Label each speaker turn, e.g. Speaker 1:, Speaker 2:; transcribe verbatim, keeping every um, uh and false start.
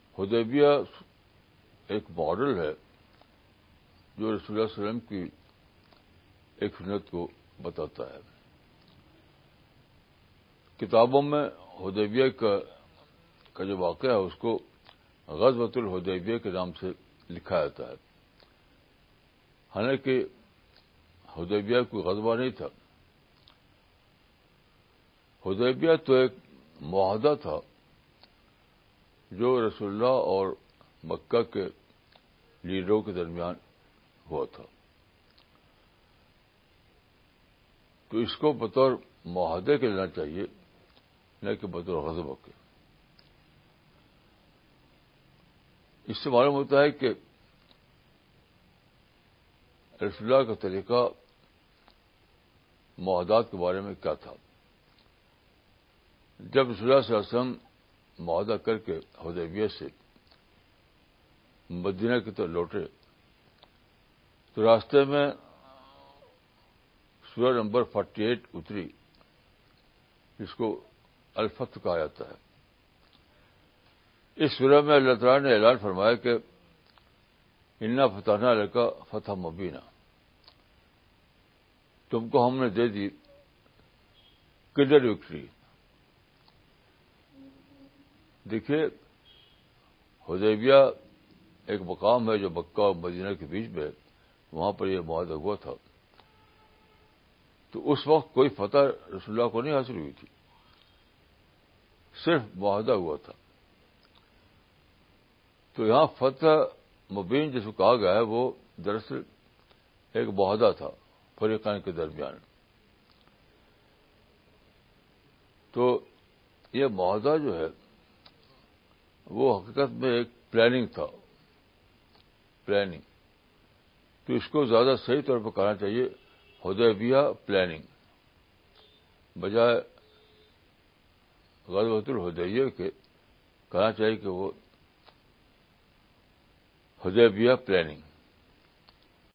Speaker 1: حدیبیہ ایک ماڈل ہے جو رسول اللہ صلی اللہ علیہ وسلم کی ایک سنت کو بتاتا ہے. کتابوں میں حدیبیہ کا کا جو واقعہ ہے اس کو غزوۃ الحدیبیہ کے نام سے لکھا جاتا ہے. حالانکہ حدیبیہ کوئی غزوہ نہیں تھا. حدیبیہ تو ایک معاہدہ تھا جو رسول اللہ اور مکہ کے لیڈروں کے درمیان ہوا تھا. تو اس کو بطور معاہدے کے لینا چاہیے نہ کہ بطور غزوہ کے. اس سے معلوم ہوتا ہے کہ رسول اللہ کا طریقہ معاہدات کے بارے میں کیا تھا. جب رسول اللہ صلی اللہ علیہ وسلم معاہدہ کر کے حدیبیہ سے مدینہ کی طرف لوٹے تو راستے میں سورہ نمبر فورٹی ایٹ اتری جس کو الفتح کہا جاتا ہے. اس سورہ میں اللہ تعالیٰ نے اعلان فرمایا کہ انا فتحنا لک فتحا مبینا، تم کو ہم نے دے دی کلیئر وکٹری. دیکھیے حدیبیہ ایک مقام ہے جو مکہ اور مدینہ کے بیچ میں، وہاں پر یہ معاہدہ ہوا تھا. تو اس وقت کوئی فتح رسول اللہ کو نہیں حاصل ہوئی تھی، صرف معاہدہ ہوا تھا. تو یہاں فتح مبین جس کو کہا گیا ہے وہ دراصل ایک معاہدہ تھا فریقین کے درمیان. تو یہ معاہدہ جو ہے وہ حقیقت میں ایک پلاننگ تھا، پلاننگ. تو اس کو زیادہ صحیح طور پر کہنا چاہیے حدیبیہ پلاننگ بجائے غزوۃ الحدیبیہ کے کہنا چاہیے کہ وہ حدیبیہ پلاننگ.